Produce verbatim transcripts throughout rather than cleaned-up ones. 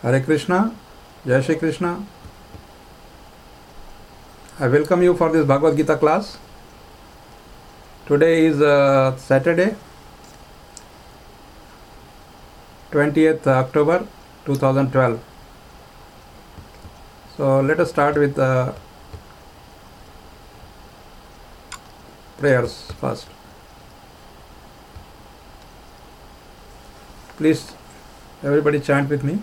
Hare Krishna, Jai Shri Krishna. I welcome you for this Bhagavad Gita class. Today is uh, Saturday, twentieth October two thousand twelve. So let us start with uh, prayers first. Please, everybody chant with me.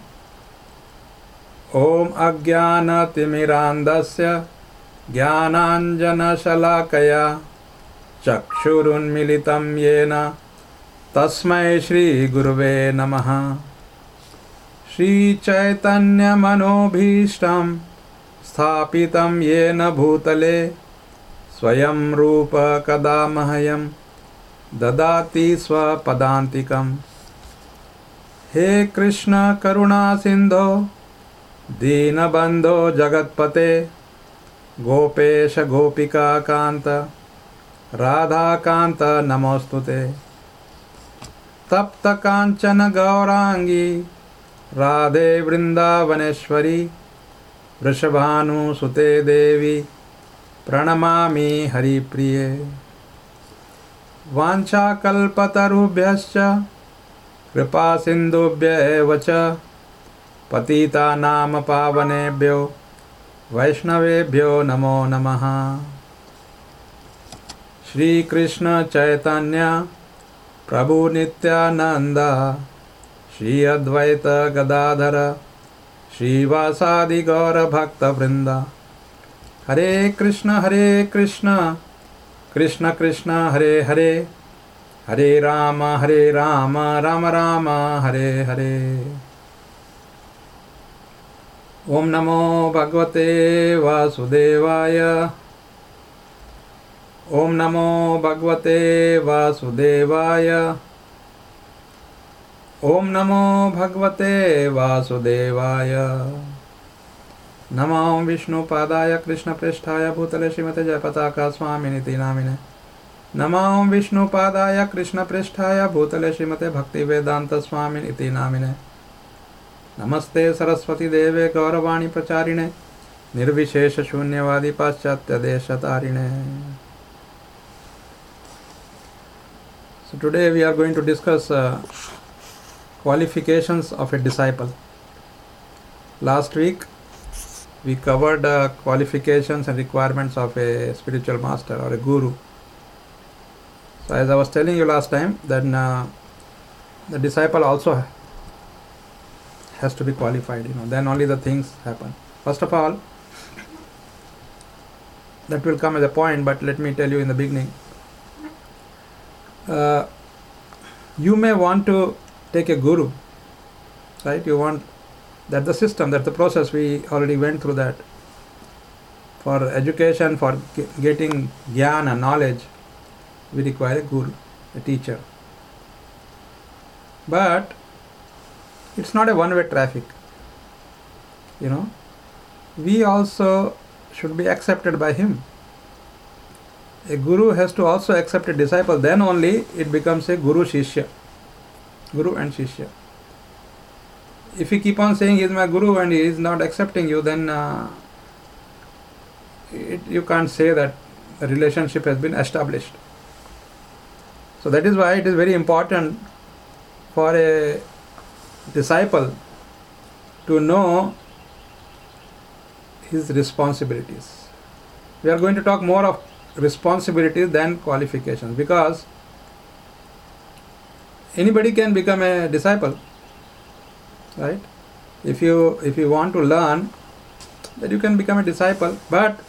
Om Ajnana Timirandasya Jnananjana Shalakaya Chakshurunmilitam Yena Tasmai Shri Guruve Namaha. Shri Chaitanya Manobhishtam Sthapitam Yena Bhutale Swayam Rupa Kadamahayam Dadati Swapadantikam. He Krishna Karuna Sindho Deenabandho Jagatpate Gopesha Gopika Kanta Radha Kanta Namostute Tapta Kanchana Gaurangi Radhe Vrindavaneshwari Vrishabhanu Sute Devi Pranamami Hari Priye Vancha Kalpatarubhyascha Kripa Sindhubhya Evacha Patita Nama Pavanebhyo Vaishnavebhyo Namo Namaha. Shri Krishna Chaitanya Prabhu Nityananda Shri Advaita Gadadhara Shri Vasadi Gaura Bhakta Vrinda. Hare Krishna Hare Krishna Krishna Krishna Hare Hare Hare Rama Hare Rama Rama Rama Hare Hare. Om Namo Bhagavate Vasudevaya. Om Namo Bhagavate Vasudevaya. Om Namo Bhagavate Vasudevaya. Namo Vishnu Padaya Krishna Pristhaya Bhutale Srimate Jayapataka Swaminiti Namine. Namo Vishnu Padaya Krishna Pristhaya Bhutale Srimate Bhakti Vedanta Swaminiti Namine. Namaste Saraswati Deve Gauravani Pracharine Nirvishesha Shunyavadi Paschatya Deshatarine. So today we are going to discuss uh, qualifications of a disciple. Last week we covered uh, qualifications and requirements of a spiritual master or a guru. So as I was telling you last time, then uh, the disciple also has to be qualified, you know, then only the things happen. First of all, that will come as a point, but let me tell you in the beginning. Uh, you may want to take a guru, right? You want, that's the system, that's the process, we already went through that. For education, for g- getting jnana and knowledge, we require a guru, a teacher. But it's not a one-way traffic, you know. We also should be accepted by him. A guru has to also accept a disciple, then only it becomes a guru shishya, guru and shishya. If you keep on saying he is my guru and he is not accepting you, then uh, it, you can't say that the relationship has been established. So that is why it is very important for a disciple to know his responsibilities. We are going to talk more of responsibilities than qualifications, because anybody can become a disciple, right? If you if you want to learn, then you can become a disciple, but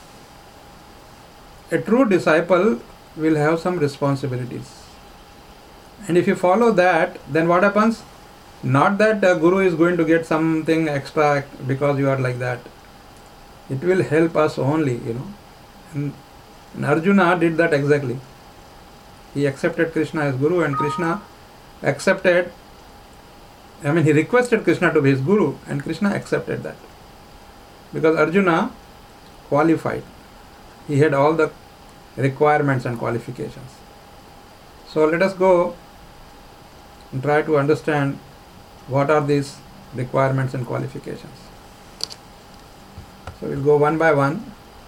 a true disciple will have some responsibilities. And if you follow that, then what happens? Not that a guru is going to get something extra because you are like that. It will help us only, you know. And, and Arjuna did that exactly. He accepted Krishna as guru, and Krishna accepted, I mean he requested Krishna to be his guru, and Krishna accepted that. Because Arjuna qualified. He had all the requirements and qualifications. So let us go and try to understand what are these requirements and qualifications. So we'll go one by one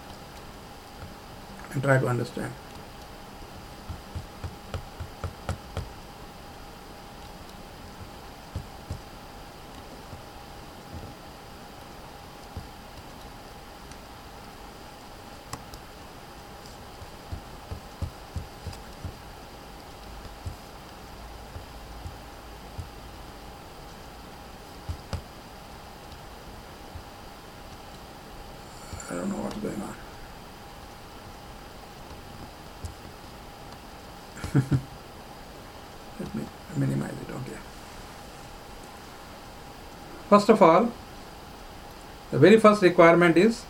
and try to understand. I don't know what's going on. Let me minimize it. Okay. First of all, the very first requirement is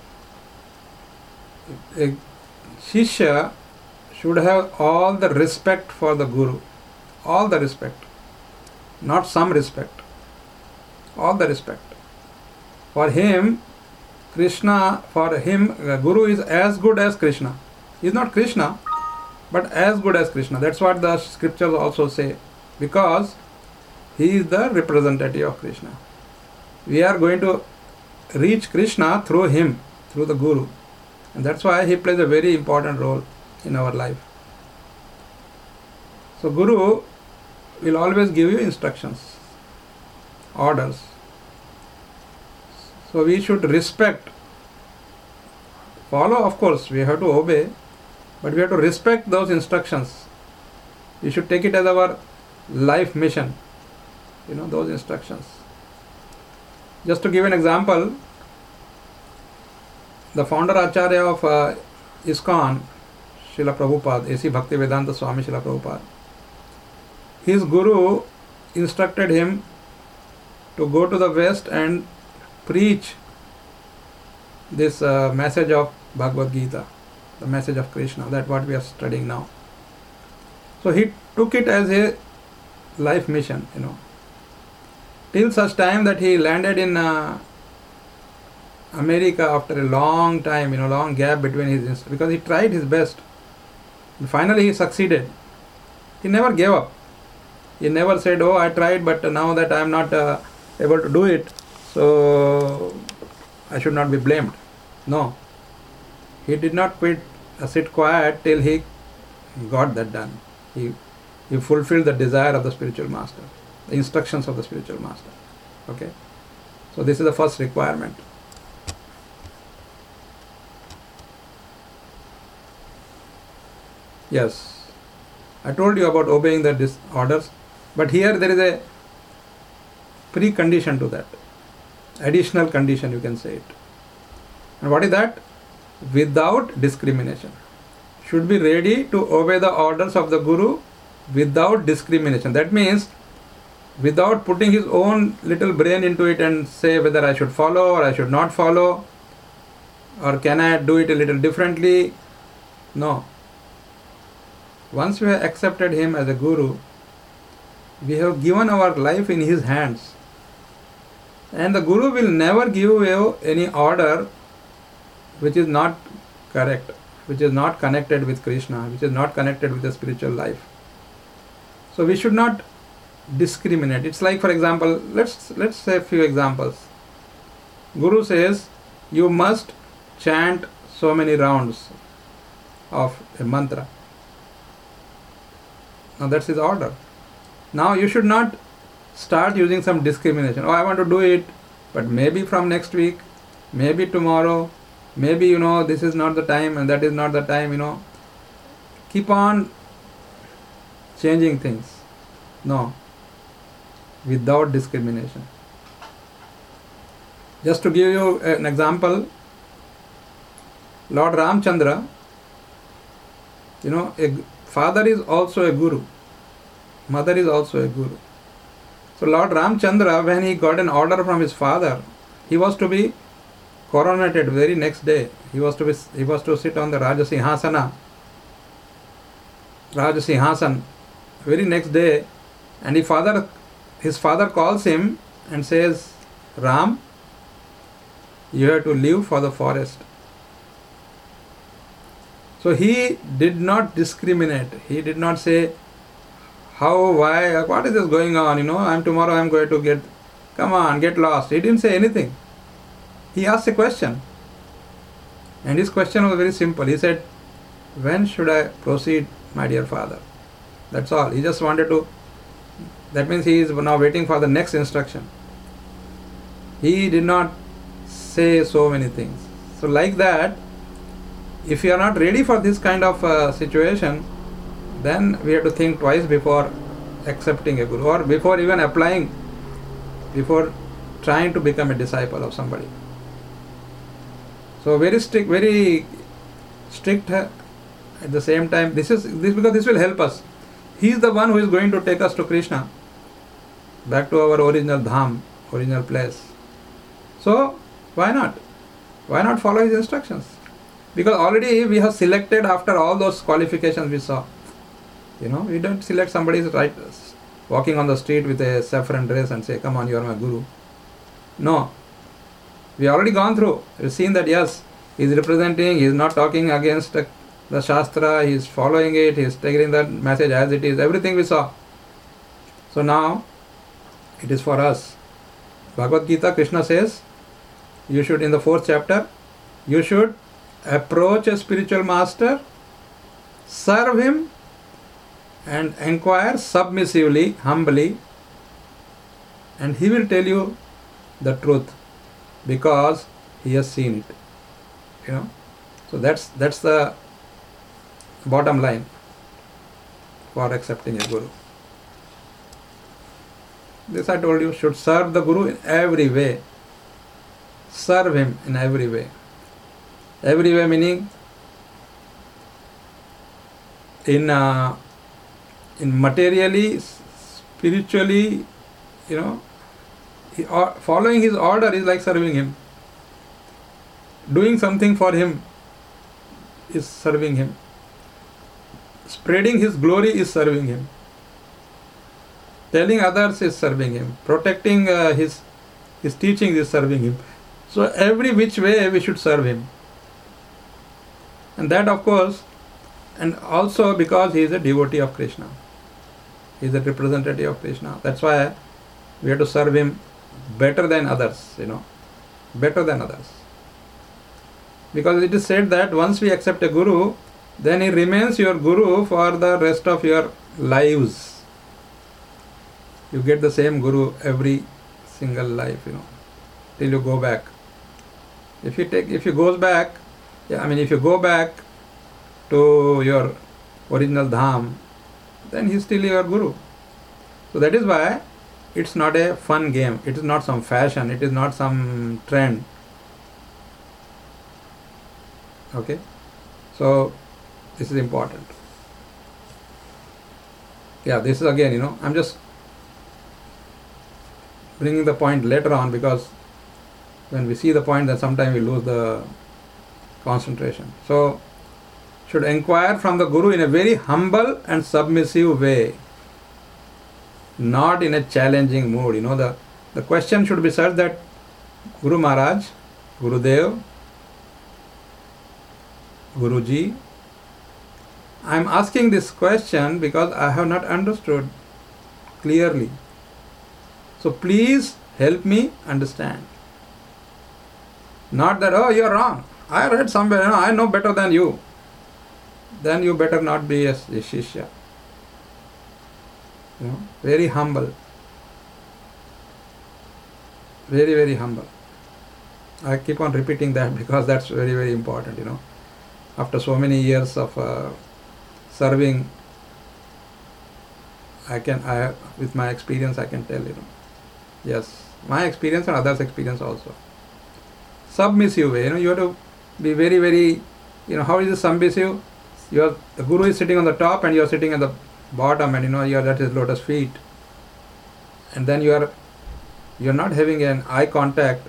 a Shishya should have all the respect for the Guru. All the respect. Not some respect. All the respect. For him, Krishna, for him, the Guru is as good as Krishna. He is not Krishna, but as good as Krishna. That's what the scriptures also say. Because he is the representative of Krishna. We are going to reach Krishna through him, through the Guru. And that's why he plays a very important role in our life. So Guru will always give you instructions, orders. So we should respect, follow, of course, we have to obey, but we have to respect those instructions. We should take it as our life mission, you know, those instructions. Just to give an example, the founder Acharya of uh, ISKCON, Srila Prabhupada, A C Bhaktivedanta Swami Srila Prabhupada, his Guru instructed him to go to the West and preach this uh, message of Bhagavad Gita, the message of Krishna, that what we are studying now. So he took it as a life mission, you know, till such time that he landed in uh, America after a long time, you know, long gap between his, because he tried his best. And finally he succeeded. He never gave up. He never said, oh, I tried, but now that I am not uh, able to do it, so I should not be blamed. No. He did not quit, uh, sit quiet till he got that done. He, he fulfilled the desire of the spiritual master, the instructions of the spiritual master. Okay. So this is the first requirement. Yes. I told you about obeying the dis- orders, but here there is a precondition to that. Additional condition, you can say it. And what is that? Without discrimination. Should be ready to obey the orders of the Guru without discrimination. That means without putting his own little brain into it and say whether I should follow or I should not follow, or can I do it a little differently. No. Once we have accepted him as a Guru, we have given our life in his hands. And the Guru will never give you any order which is not correct, which is not connected with Krishna, which is not connected with the spiritual life. So we should not discriminate. It's like, for example, let's let's say a few examples. Guru says you must chant so many rounds of a mantra. Now that's his order. Now you should not start using some discrimination. Oh, I want to do it, but maybe from next week, maybe tomorrow, maybe, you know, this is not the time and that is not the time, you know. Keep on changing things. No. Without discrimination. Just to give you an example, Lord Ramchandra, you know, a father is also a Guru. Mother is also a Guru. So Lord Ramchandra, when he got an order from his father, he was to be coronated very next day. He was to be, he was to sit on the Rajasinhasana, Rajasinhasan, very next day, and his father, his father calls him and says, Ram, you have to leave for the forest. So he did not discriminate. He did not say, how, why, what is this going on, you know, I'm tomorrow I'm going to get come on, get lost. He didn't say anything. He asked a question. And his question was very simple. He said, when should I proceed, my dear father? That's all. He just wanted to, that means he is now waiting for the next instruction. He did not say so many things. So like that, if you are not ready for this kind of uh, situation, then we have to think twice before accepting a guru, or before even applying, before trying to become a disciple of somebody. So very strict, very strict uh, at the same time. This is this because this will help us. He is the one who is going to take us to Krishna, back to our original dham, original place. So why not? Why not follow his instructions? Because already we have selected after all those qualifications we saw. You know, we don't select somebody who's right walking on the street with a saffron dress and say, come on, you are my guru. No. We already gone through. We've seen that yes, he is representing, he is not talking against the, the Shastra, he is following it, he is taking that message as it is, everything we saw. So now, it is for us. Bhagavad Gita, Krishna says, you should, in the fourth chapter, you should approach a spiritual master, serve him, and inquire submissively, humbly, and he will tell you the truth because he has seen it. You know, so that's that's the bottom line for accepting a guru. This I told you, should serve the guru in every way. Serve him in every way. Every way meaning in uh, in materially, spiritually, you know, he, or following his order is like serving him. Doing something for him is serving him. Spreading his glory is serving him. Telling others is serving him. Protecting uh, his his teachings is serving him. So every which way we should serve him. And that of course, and also because he is a devotee of Krishna. He is a representative of Krishna. That's why we have to serve him better than others, you know. Better than others. Because it is said that once we accept a guru, then he remains your guru for the rest of your lives. You get the same guru every single life, you know, till you go back. If you take, if you goes back, yeah, I mean, if you go back to your original dham, then he is still your guru. So that is why it's not a fun game. It is not some fashion. It is not some trend. Okay, so this is important. Yeah, this is again, you know, I'm just bringing the point later on because when we see the point, then sometimes we lose the concentration. So, should inquire from the guru in a very humble and submissive way, not in a challenging mood. You know, the, the question should be such that Guru Maharaj, Gurudev, Guruji, I am asking this question because I have not understood clearly. So please help me understand. Not that, oh, you are wrong. I read somewhere, you know, I know better than you. Then you better not be a, a Shishya. You know, very humble. Very, very humble. I keep on repeating that because that's very, very important, you know. After so many years of uh, serving, I can, I with my experience, I can tell, you know. Yes, my experience and others' experience also. Submissive way, you know, you have to be very, very, you know, how is this submissive? You are, the guru is sitting on the top and you are sitting at the bottom, and you know, you are at his lotus feet. And then you are, you are not having an eye contact.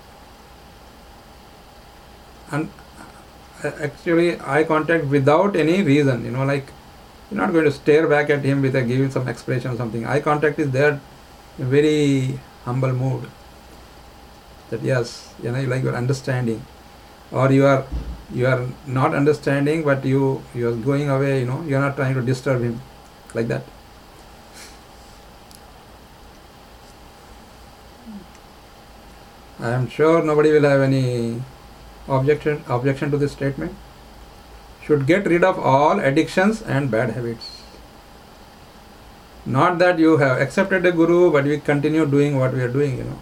And actually eye contact without any reason, you know, like you're not going to stare back at him with a giving some expression or something. Eye contact is there in a very humble mood. That yes, you know, like you're understanding, or you are you are not understanding, but you you are going away. You know, you are not trying to disturb him, like that. I am sure nobody will have any objection objection to this statement. Should get rid of all addictions and bad habits. Not that you have accepted a guru, but we continue doing what we are doing, you know.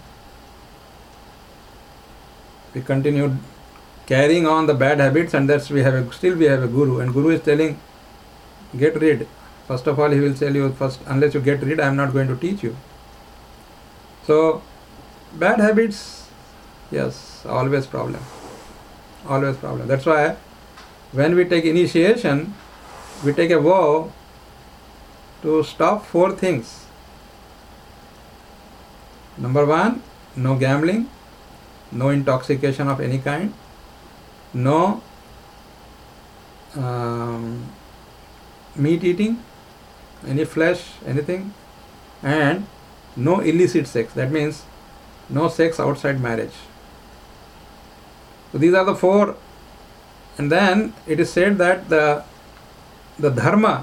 We continue carrying on the bad habits, and that's we have a, still we have a guru, and guru is telling, get rid. First of all, he will tell you, first, unless you get rid, I am not going to teach you. So, bad habits, yes, always problem. Always problem. That's why when we take initiation, we take a vow to stop four things. Number one, no gambling, no intoxication of any kind, no um, meat eating, any flesh, anything, and no illicit sex. That means no sex outside marriage. So these are the four. And then it is said that the the dharma,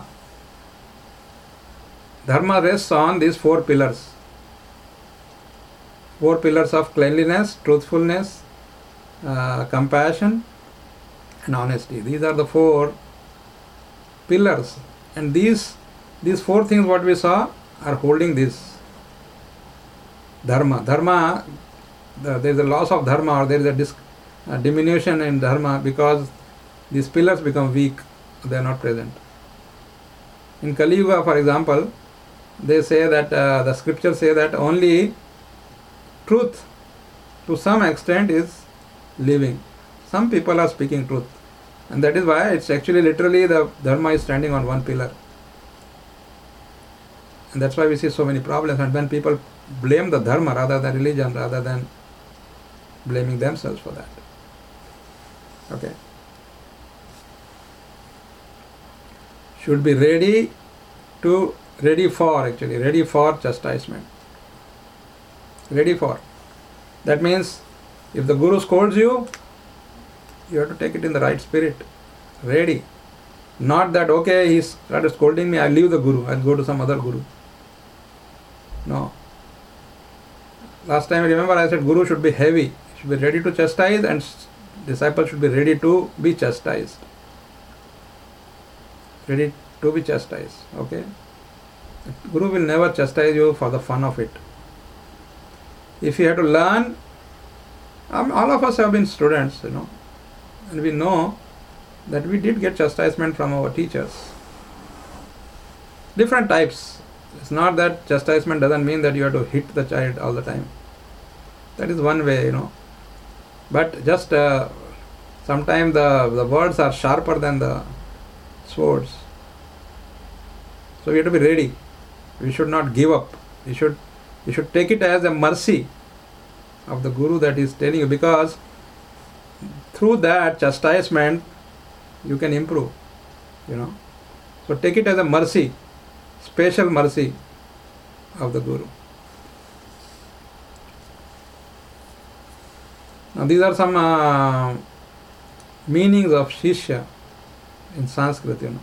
dharma rests on these four pillars. Four pillars of cleanliness, truthfulness, uh, compassion, and honesty. These are the four pillars. And these these four things what we saw are holding this dharma. Dharma, the, there is a loss of dharma, or there is a dis, uh, diminution in dharma because these pillars become weak, they are not present. In Kali Yuga, for example, they say that uh, the scriptures say that only truth to some extent is living. Some people are speaking truth, and that is why it's actually literally the dharma is standing on one pillar. And that's why we see so many problems, and when people blame the dharma rather than religion, rather than blaming themselves for that. Okay. Should be ready to, ready for actually, ready for chastisement. Ready for. That means if the guru scolds you, you have to take it in the right spirit. Ready. Not that, okay, he started scolding me, I'll leave the guru, I'll go to some other guru. No. Last time, remember, I said guru should be heavy, should be ready to chastise, and disciple should be ready to be chastised. Ready to be chastised. Okay? Guru will never chastise you for the fun of it. If you have to learn, um, all of us have been students, you know, and we know that we did get chastisement from our teachers. Different types. It's not that chastisement doesn't mean that you have to hit the child all the time. That is one way, you know. But just uh, sometimes the, the words are sharper than the swords. So we have to be ready. We should not give up. We should, we should take it as a mercy of the guru that is telling you, because through that chastisement you can improve, you know. So take it as a mercy, special mercy of the guru. Now these are some uh, meanings of Shishya in Sanskrit, you know.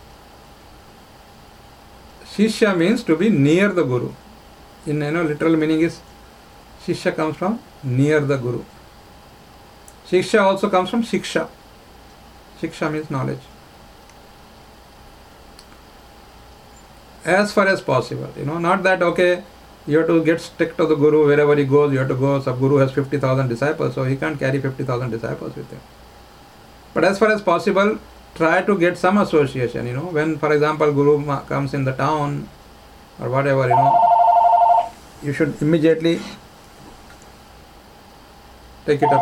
Shishya means to be near the guru. In, you know, literal meaning is Shishya comes from near the guru. Shiksha also comes from Shiksha. Shiksha means knowledge. As far as possible, you know, not that, okay, you have to get stick to the guru wherever he goes, you have to go. Some guru has fifty thousand disciples, so he can't carry fifty thousand disciples with him. But as far as possible, try to get some association, you know. When, for example, guru comes in the town or whatever, you know, you should immediately take it up.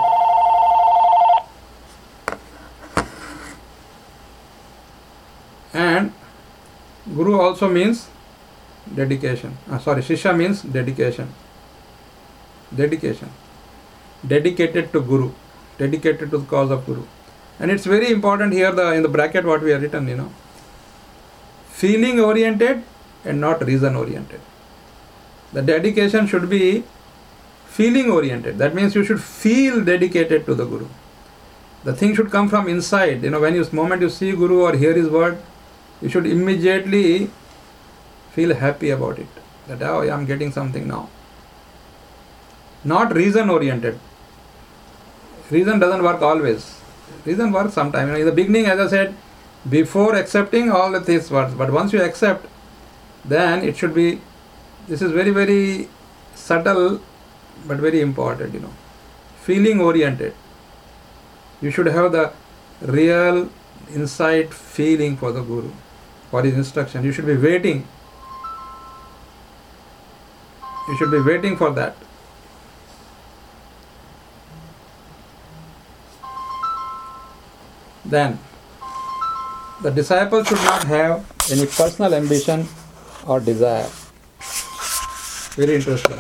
And guru also means dedication. Uh, sorry, Shishya means dedication. Dedication. Dedicated to guru. Dedicated to the cause of guru. And it's very important here, the in the bracket what we have written, you know. Feeling oriented and not reason oriented. The dedication should be feeling oriented. That means you should feel dedicated to the guru. The thing should come from inside. You know, when you moment you see guru or hear his word, you should immediately feel happy about it. That, oh, I am getting something now. Not reason oriented. reason doesn't work always. Reason works sometimes. You know, in the beginning, as I said, before accepting all the things works, but once you accept, then it should be, this is very, very subtle, but very important, you know. Feeling oriented. You should have the real inside feeling for the Guru, for his instruction. You should be waiting. You should be waiting for that. Then, the disciple should not have any personal ambition or desire. Very interesting.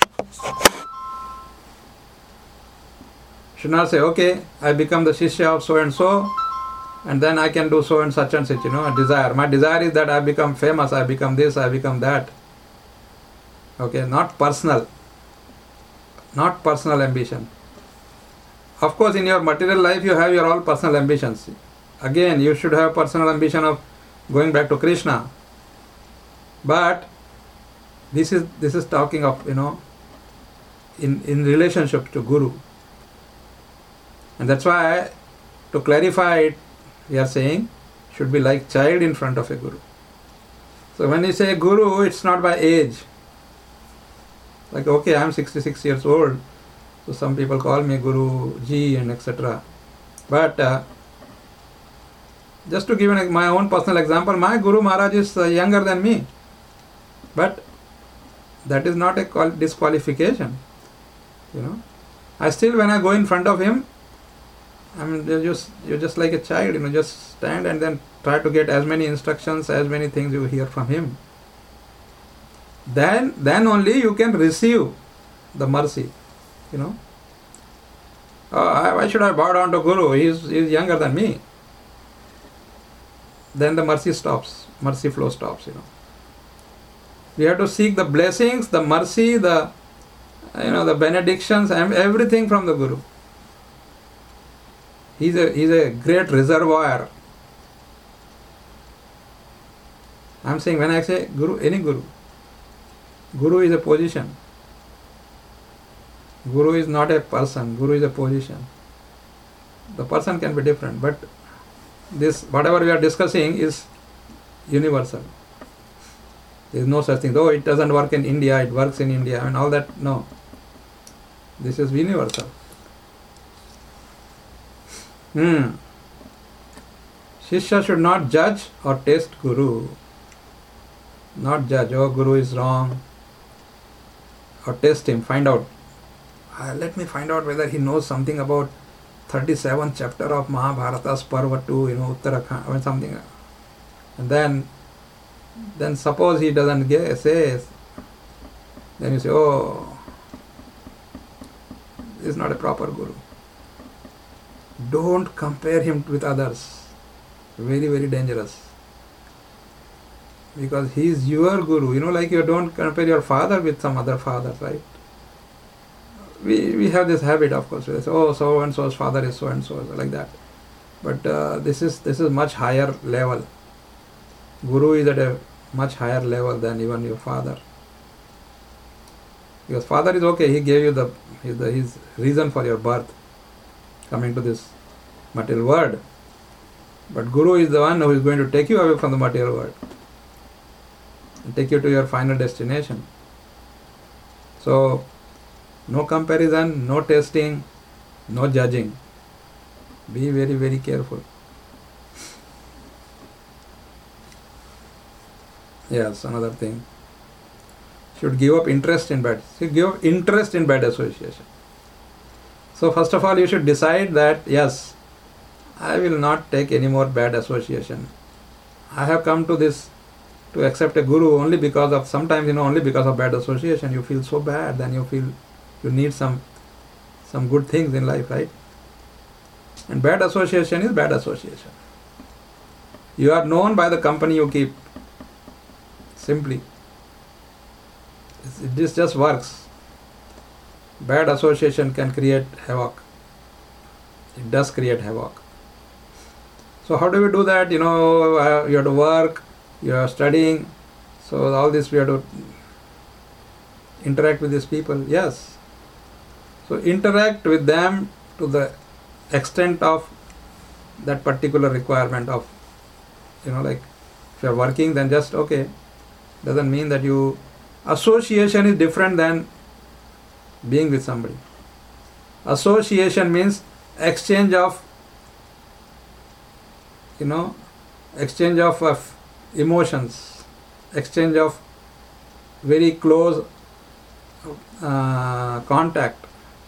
Should not say, okay, I become the Shishya of so and so, and then I can do so and such and such, you know, a desire. My desire is that I become famous, I become this, I become that. Okay, not personal. Not personal ambition. Of course, in your material life, you have your all personal ambitions. Again, you should have personal ambition of going back to Krishna. But this is this is talking of, you know, in, in relationship to Guru. And that's why, to clarify it, we are saying, should be like child in front of a Guru. So when you say Guru, it's not by age. Like, okay, I am sixty-six years old, so some people call me Guru Ji and et cetera. But uh, just to give an, my own personal example, my Guru Maharaj is uh, younger than me. But that is not a qual- disqualification. You know, I still, when I go in front of him, I mean, you're just you're just like a child. You know, just stand and then try to get as many instructions, as many things you hear from him. Then, then only you can receive the mercy. You know, oh, why should I bow down to Guru? He's he's younger than me. Then the mercy stops. Mercy flow stops. You know, we have to seek the blessings, the mercy, the you know the benedictions, and everything from the Guru. He's a he's a great reservoir. I'm saying, when I say Guru, any Guru, Guru is a position. Guru is not a person. Guru is a position. The person can be different, but this, whatever we are discussing, is universal. There is no such thing. Though it doesn't work in India, it works in India, and all that. No. This is universal. Hmm. Shishya should not judge or test Guru. Not judge, oh, Guru is wrong. Or test him, find out. Uh, let me find out whether he knows something about thirty-seventh chapter of Mahabharata's Parva two, you know, Uttarakhand, or something. And then, then suppose he doesn't get, say, then you say, oh, this is not a proper Guru. Don't compare him with others. Very, very dangerous. Because he is your Guru. You know, like you don't compare your father with some other father, right? We we have this habit, of course. We say, oh, so and so's father is so and so, like that. But uh, this is this is much higher level. Guru is at a much higher level than even your father. Because father is okay. He gave you the his, the, his reason for your birth, coming to this material world. But Guru is the one who is going to take you away from the material world and take you to your final destination. So, no comparison, no testing, no judging. Be very, very careful. Yes, another thing. Should give up interest in bad. Should give up interest in bad association. So first of all, you should decide that, yes, I will not take any more bad association. I have come to this, to accept a Guru only because of, sometimes, you know, only because of bad association. You feel so bad, then you feel you need some some good things in life, right? And bad association is bad association. You are known by the company you keep. Simply. This just works. Bad association can create havoc. It does create havoc. So how do we do that? You know, uh, you have to work, you are studying, so all this we have to interact with these people. Yes. So interact with them to the extent of that particular requirement of, you know, like if you are working, then just okay, doesn't mean that you, association is different than being with somebody. Association means exchange of, you know, exchange of uh, emotions, exchange of very close uh, contact.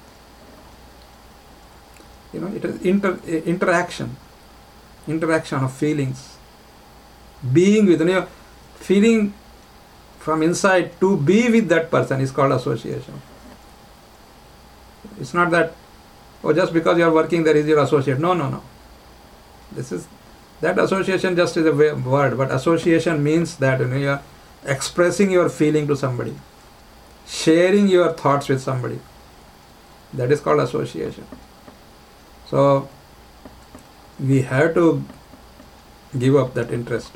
You know, it is inter, interaction, interaction of feelings. Being with, you know, feeling from inside to be with that person is called association. It's not that, oh, just because you are working there is your associate. No, no, no. This is, that association just is a word, but association means that, you know, you are expressing your feeling to somebody, sharing your thoughts with somebody. That is called association. So we have to give up that interest.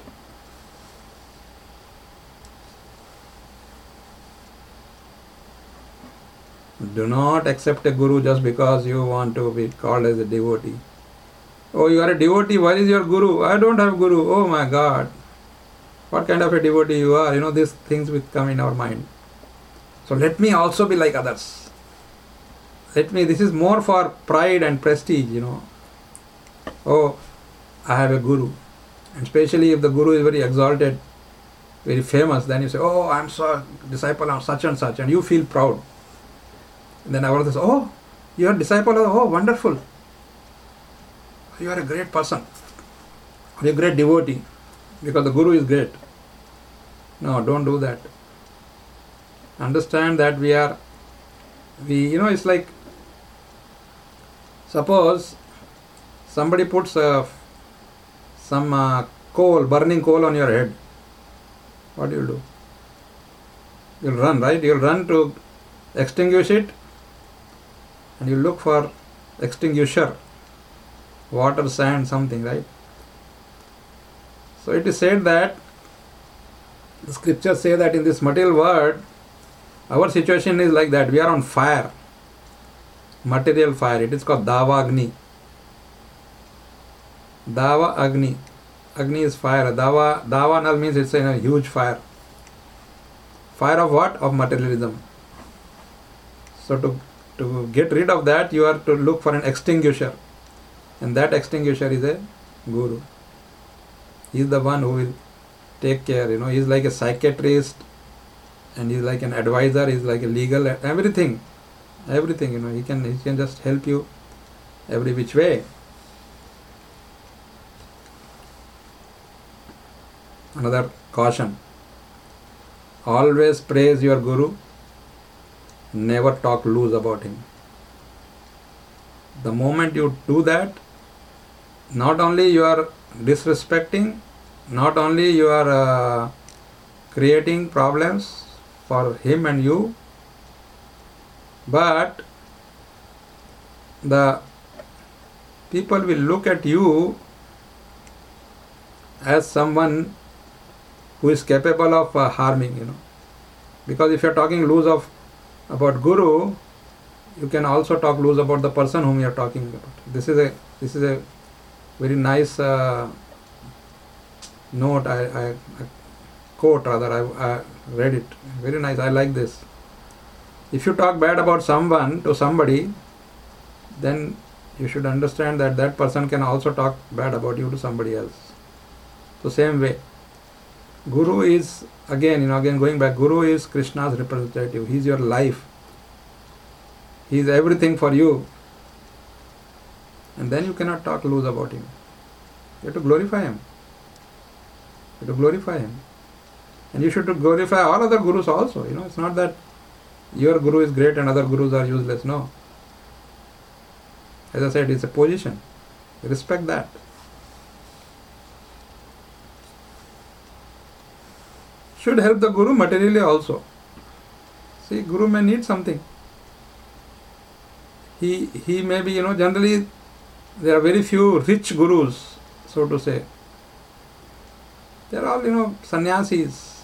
Do not accept a guru just because you want to be called as a devotee. Oh, you are a devotee, where is your guru? I don't have guru. Oh my God. What kind of a devotee you are? You know, these things will come in our mind. So let me also be like others. Let me, this is more for pride and prestige, you know. Oh, I have a guru. And especially if the guru is very exalted, very famous, then you say, oh, I'm so disciple of such and such, and you feel proud. And then our says, oh, you are disciple of, oh, wonderful. You are a great person. You are a great devotee. Because the guru is great. No, don't do that. Understand that we are, we, you know, it's like, suppose somebody puts uh, some uh, coal, burning coal on your head. What do you do? You'll run, right? You'll run to extinguish it, and you look for extinguisher, water, sand, something, right? So it is said that, the scriptures say that in this material world, our situation is like that. We are on fire, material fire. It is called Dava Agni. Dava Agni. Agni is fire. Dava, Dava means it's a huge fire. Fire of what? Of materialism. So to, to get rid of that, you are to look for an extinguisher. And that extinguisher is a guru. He is the one who will take care, you know, he is like a psychiatrist, and he is like an advisor, he is like a legal, everything, everything, you know, he can, he can just help you every which way. Another caution: always praise your guru, never talk loose about him. The moment you do that, not only you are disrespecting, not only you are uh, creating problems for him and you, but the people will look at you as someone who is capable of uh, harming, you know. Because if you are talking loose of about guru, you can also talk loose about the person whom you are talking about. This is a this is a very nice uh, note, I, I, I quote rather, I, I read it. Very nice, I like this. If you talk bad about someone to somebody, then you should understand that that person can also talk bad about you to somebody else. So same way, Guru is, again, you know, again going back, Guru is Krishna's representative. He is your life. He is everything for you. And then you cannot talk loose about him. You have to glorify him. You have to glorify him. And you should glorify all other gurus also. You know, it's not that your guru is great and other gurus are useless. No. As I said, it's a position. Respect that. Should help the guru materially also. See, guru may need something. He he may be, you know, generally there are very few rich gurus, so to say. They are all, you know, sannyasis,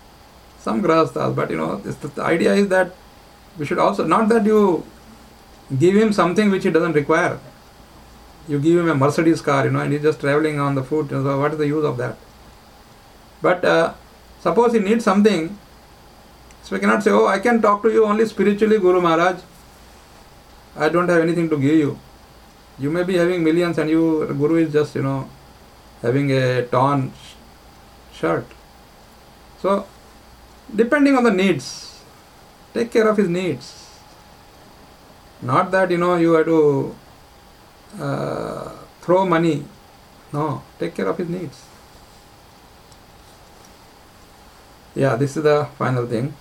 some grahasthas, but you know, this, the idea is that we should also, not that you give him something which he doesn't require. You give him a Mercedes car, you know, and he's just traveling on the foot. You know, so what is the use of that? But uh, suppose he needs something, so we cannot say, oh, I can talk to you only spiritually, Guru Maharaj. I don't have anything to give you. You may be having millions and you, Guru is just, you know, having a torn sh- shirt. So, depending on the needs, take care of his needs. Not that, you know, you have to uh, throw money. No, take care of his needs. Yeah, this is the final thing.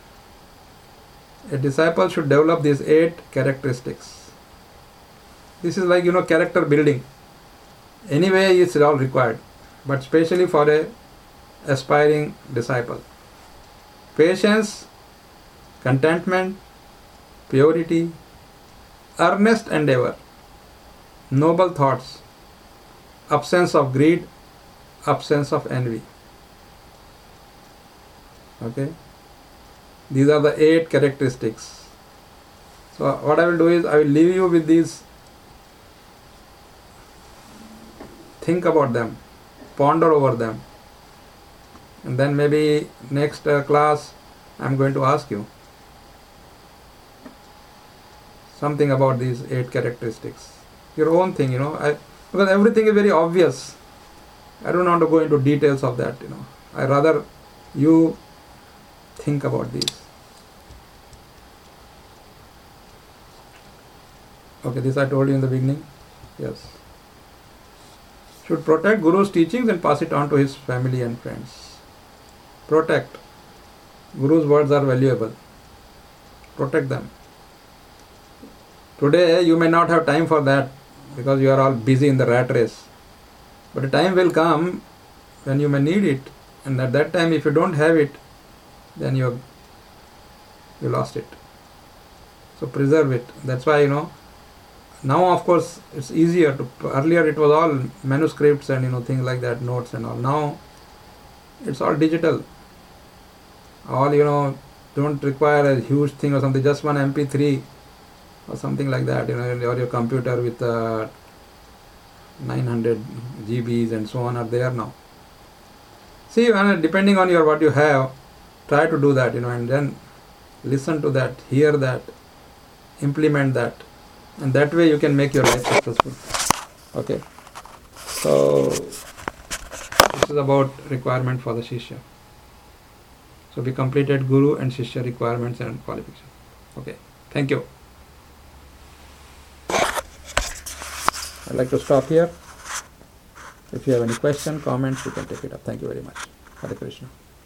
A disciple should develop these eight characteristics. This is like, you know, character building. Anyway, it's all required, but especially for a aspiring disciple. Patience, contentment, purity, earnest endeavor, noble thoughts, absence of greed, absence of envy. Okay? These are the eight characteristics. So what I will do is, I will leave you with these. Think about them, ponder over them, and then maybe next uh, class I am going to ask you something about these eight characteristics. Your own thing, you know, I, because everything is very obvious. I don't want to go into details of that, you know. I rather you think about these. Okay, this I told you in the beginning. Yes. Should protect Guru's teachings and pass it on to his family and friends. Protect. Guru's words are valuable. Protect them. Today you may not have time for that because you are all busy in the rat race. But a time will come when you may need it, and at that time if you don't have it, then you you lost it. So preserve it. That's why, you know, now of course it's easier to, earlier it was all manuscripts and, you know, things like that, notes and all. Now it's all digital. All, you know, don't require a huge thing or something, just one M P three or something like that, you know, or your computer with uh, nine hundred G Bs and so on are there now. See, depending on your what you have, try to do that, you know, and then listen to that, hear that, implement that, and that way you can make your life successful. Okay, so this is about requirement for the Shishya. So we completed Guru and Shishya requirements and qualifications. Okay, thank you. I'd like to stop here. If you have any question, comments, you can take it up. Thank you very much. Hare Krishna.